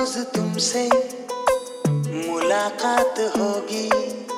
रोज तुमसे मुलाकात होगी।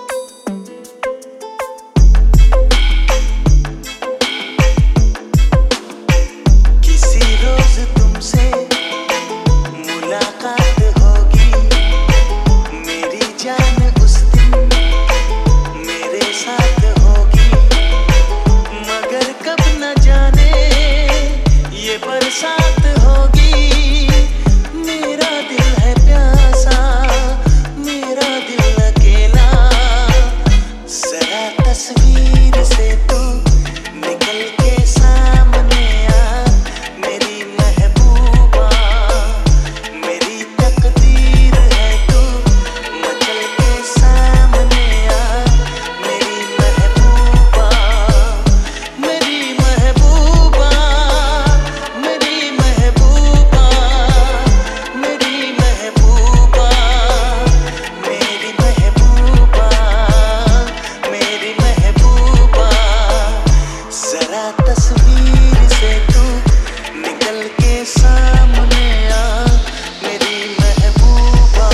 किसी रोज तुमसे मुलाकात होगी। मेरी जान उस दिन मेरे साथ होगी। मगर कब न जाने ये बरसात होगी। मेरा दिल है प्यासा, मेरा दिल अकेला। जरा तस्वीर से तू निकल के सामने आ। मेरी महबूबा, मेरी तकदीर है तू मचल के सामने आ। मेरी महबूबा, मेरी महबूबा, मेरी महबूबा, मेरी महबूबा, मेरी महबूबा, मेरी महबूबा। जरा तस्वीर से तू निकल के सामने आ। मेरी महबूबा।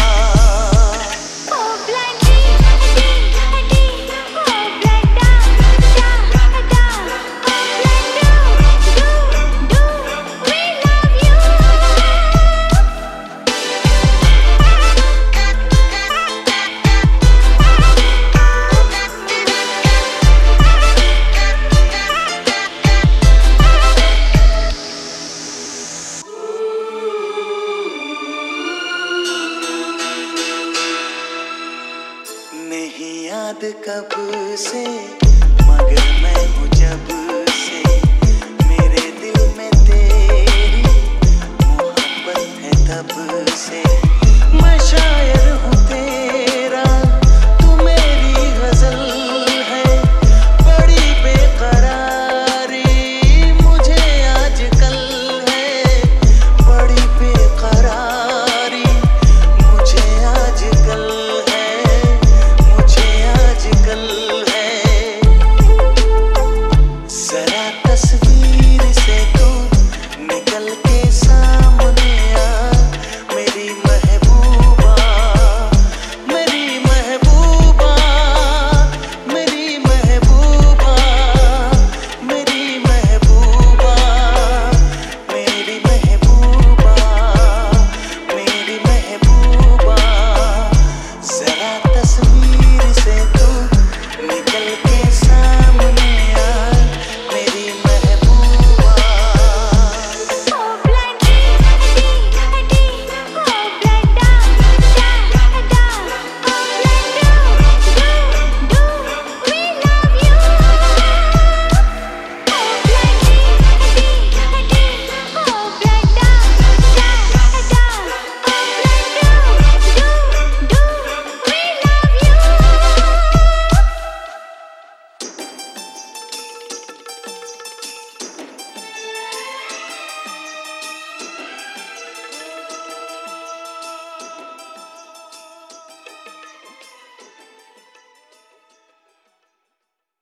नहीं याद कब से मगर मैं हूँ जब